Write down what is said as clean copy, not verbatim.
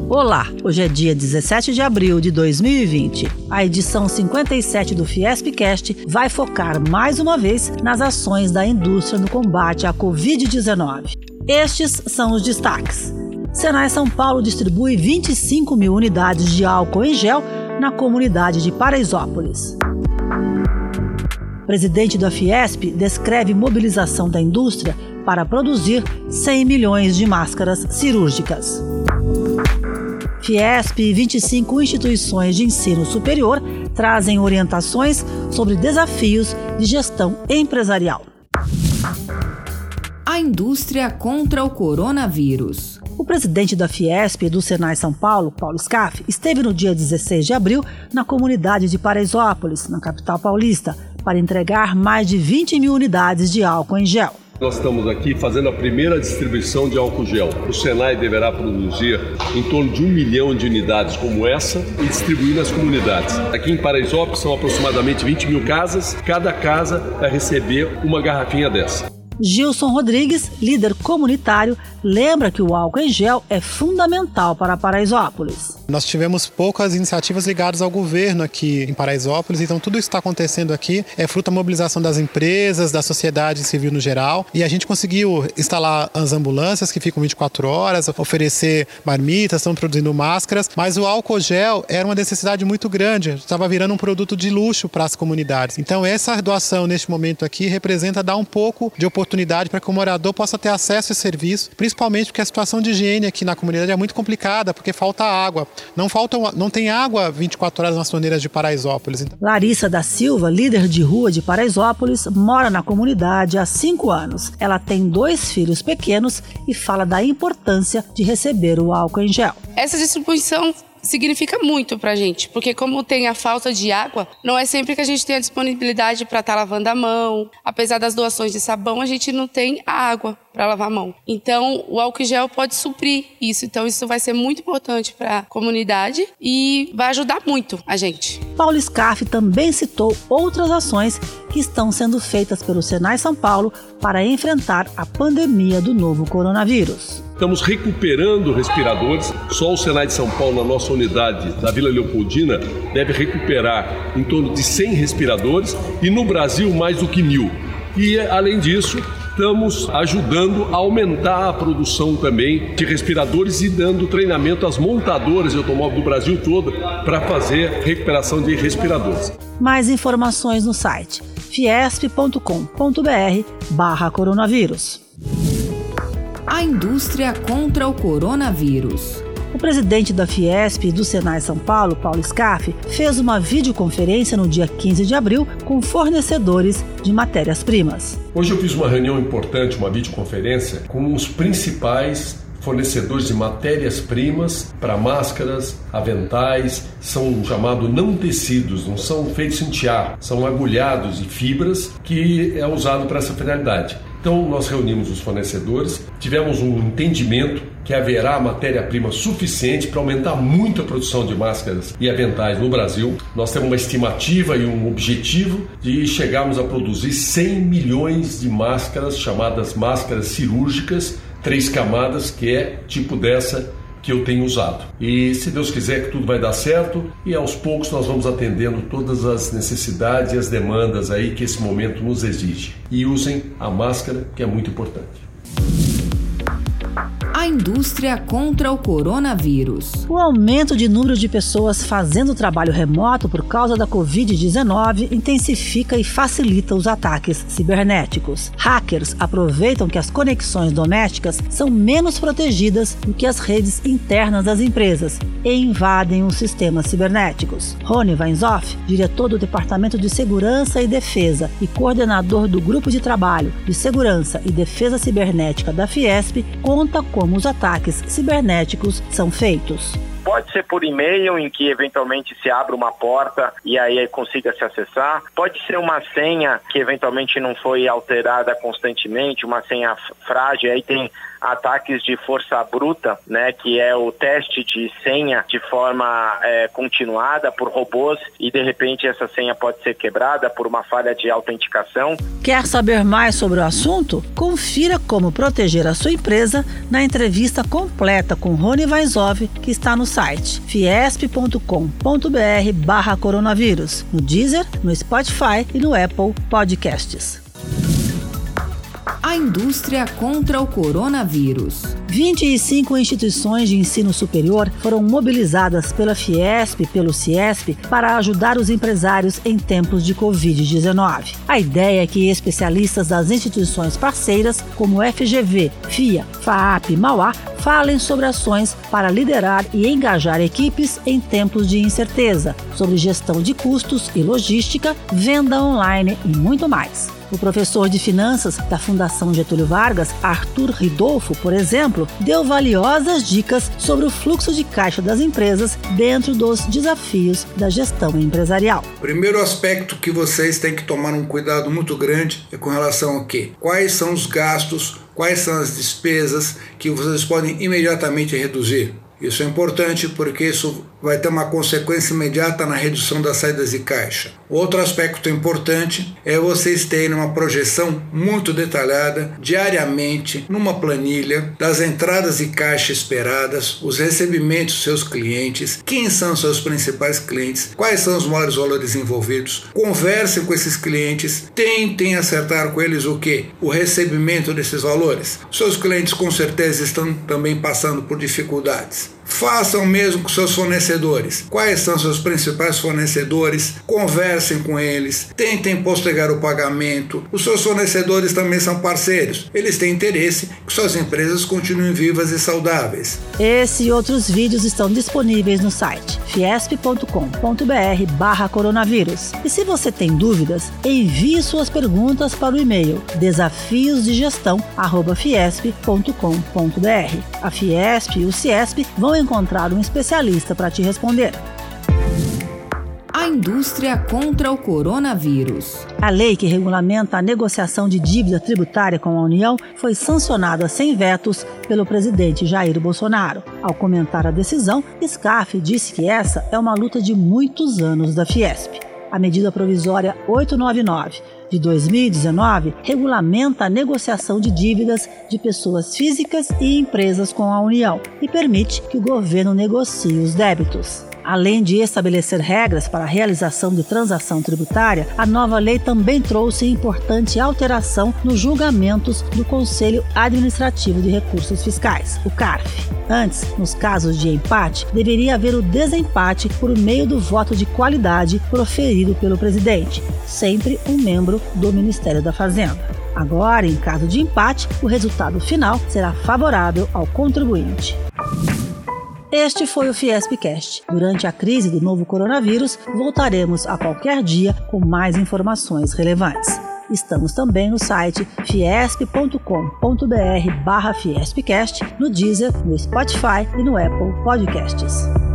Olá, hoje é dia 17 de abril de 2020. A edição 57 do Fiespcast vai focar mais uma vez nas ações da indústria no combate à Covid-19. Estes são os destaques. Senai São Paulo distribui 25 mil unidades de álcool em gel na comunidade de Paraisópolis. O presidente da Fiesp descreve mobilização da indústria para produzir 100 milhões de máscaras cirúrgicas. Fiesp e 25 instituições de ensino superior trazem orientações sobre desafios de gestão empresarial. A indústria contra o coronavírus. O presidente da Fiesp e do Senai São Paulo, Paulo Scaff, esteve no dia 16 de abril na comunidade de Paraisópolis, na capital paulista, para entregar mais de 20 mil unidades de álcool em gel. Nós estamos aqui fazendo a primeira distribuição de álcool gel. O Senai deverá produzir em torno de 1 milhão de unidades como essa e distribuir nas comunidades. Aqui em Paraisópolis são aproximadamente 20 mil casas. Cada casa vai receber uma garrafinha dessa. Gilson Rodrigues, líder comunitário, lembra que o álcool em gel é fundamental para Paraisópolis. Nós tivemos poucas iniciativas ligadas ao governo aqui em Paraisópolis, então tudo isso que está acontecendo aqui é fruto da mobilização das empresas, da sociedade civil no geral, e a gente conseguiu instalar as ambulâncias que ficam 24 horas, oferecer marmitas, estão produzindo máscaras, mas o álcool gel era uma necessidade muito grande, estava virando um produto de luxo para as comunidades. Então essa doação neste momento aqui representa dar um pouco de oportunidade para que o morador possa ter acesso a esse serviço, principalmente porque a situação de higiene aqui na comunidade é muito complicada, porque falta água. Não tem água 24 horas nas torneiras de Paraisópolis. Larissa da Silva, líder de rua de Paraisópolis, mora na comunidade há 5 anos. Ela tem 2 filhos pequenos e fala da importância de receber o álcool em gel. Essa distribuição significa muito pra gente, porque como tem a falta de água, não é sempre que a gente tem a disponibilidade para estar lavando a mão. Apesar das doações de sabão, a gente não tem a água para lavar a mão. Então, o álcool gel pode suprir isso. Então, isso vai ser muito importante para a comunidade e vai ajudar muito a gente. Paulo Scaff também citou outras ações que estão sendo feitas pelo Senai São Paulo para enfrentar a pandemia do novo coronavírus. Estamos recuperando respiradores. Só o Senai de São Paulo, na nossa unidade da Vila Leopoldina, deve recuperar em torno de 100 respiradores e no Brasil mais do que 1.000. E, além disso, estamos ajudando a aumentar a produção também de respiradores e dando treinamento às montadoras de automóvel do Brasil todo para fazer recuperação de respiradores. Mais informações no site fiesp.com.br/coronavírus. A indústria contra o coronavírus. O presidente da Fiesp e do Senai São Paulo, Paulo Scaff, fez uma videoconferência no dia 15 de abril com fornecedores de matérias-primas. Hoje eu fiz uma reunião importante, uma videoconferência, com os principais fornecedores de matérias-primas para máscaras, aventais, são chamados não tecidos, não são feitos em tiar, são agulhados de fibras que é usado para essa finalidade. Então nós reunimos os fornecedores, tivemos um entendimento que haverá matéria-prima suficiente para aumentar muito a produção de máscaras e aventais no Brasil. Nós temos uma estimativa e um objetivo de chegarmos a produzir 100 milhões de máscaras, chamadas máscaras cirúrgicas, 3 camadas, que é tipo dessa que eu tenho usado. E se Deus quiser que tudo vai dar certo e aos poucos nós vamos atendendo todas as necessidades e as demandas aí que esse momento nos exige. E usem a máscara, que é muito importante. A indústria contra o coronavírus. O aumento de número de pessoas fazendo trabalho remoto por causa da Covid-19 intensifica e facilita os ataques cibernéticos. Hackers aproveitam que as conexões domésticas são menos protegidas do que as redes internas das empresas e invadem os sistemas cibernéticos. Rony Weinzoff, diretor do Departamento de Segurança e Defesa e coordenador do Grupo de Trabalho de Segurança e Defesa Cibernética da Fiesp, conta como os ataques cibernéticos são feitos. Pode ser por e-mail, em que eventualmente se abre uma porta e aí consiga se acessar. Pode ser uma senha que eventualmente não foi alterada constantemente, uma senha frágil, aí tem ataques de força bruta, né, que é o teste de senha de forma continuada por robôs e de repente essa senha pode ser quebrada por uma falha de autenticação. Quer saber mais sobre o assunto? Confira como proteger a sua empresa na entrevista completa com Rony Vaisov, que está no site fiesp.com.br/coronavírus, no Deezer, no Spotify e no Apple Podcasts. A indústria contra o coronavírus. 25 instituições de ensino superior foram mobilizadas pela Fiesp e pelo Ciesp para ajudar os empresários em tempos de Covid-19. A ideia é que especialistas das instituições parceiras, como FGV, FIA, FAAP e Mauá, falem sobre ações para liderar e engajar equipes em tempos de incerteza, sobre gestão de custos e logística, venda online e muito mais. O professor de finanças da Fundação Getúlio Vargas, Arthur Ridolfo, por exemplo, deu valiosas dicas sobre o fluxo de caixa das empresas dentro dos desafios da gestão empresarial. O primeiro aspecto que vocês têm que tomar um cuidado muito grande é com relação ao quê? Quais são os gastos, quais são as despesas que vocês podem imediatamente reduzir. Isso é importante porque isso vai ter uma consequência imediata na redução das saídas de caixa. Outro aspecto importante é vocês terem uma projeção muito detalhada, diariamente, numa planilha, das entradas de caixa esperadas, os recebimentos dos seus clientes, quem são seus principais clientes, quais são os maiores valores envolvidos. Conversem com esses clientes, tentem acertar com eles o quê? O recebimento desses valores. Seus clientes com certeza estão também passando por dificuldades. Façam o mesmo com seus fornecedores. Quais são seus principais fornecedores? Conversem com eles. Tentem postergar o pagamento. Os seus fornecedores também são parceiros. Eles têm interesse que suas empresas continuem vivas e saudáveis. Esse e outros vídeos estão disponíveis no site fiesp.com.br/coronavírus. E se você tem dúvidas, envie suas perguntas para o e-mail desafiosdegestão@fiesp.com.br. A Fiesp e o Ciesp vão encontrar um especialista para te responder. A indústria contra o coronavírus. A lei que regulamenta a negociação de dívida tributária com a União foi sancionada sem vetos pelo presidente Jair Bolsonaro. Ao comentar a decisão, Scaff disse que essa é uma luta de muitos anos da Fiesp. A medida provisória 899 de 2019 regulamenta a negociação de dívidas de pessoas físicas e empresas com a União e permite que o governo negocie os débitos. Além de estabelecer regras para a realização de transação tributária, a nova lei também trouxe importante alteração nos julgamentos do Conselho Administrativo de Recursos Fiscais, o CARF. Antes, nos casos de empate, deveria haver o desempate por meio do voto de qualidade proferido pelo presidente, sempre um membro do Ministério da Fazenda. Agora, em caso de empate, o resultado final será favorável ao contribuinte. Este foi o Fiespcast. Durante a crise do novo coronavírus, voltaremos a qualquer dia com mais informações relevantes. Estamos também no site fiesp.com.br/fiespcast, no Deezer, no Spotify e no Apple Podcasts.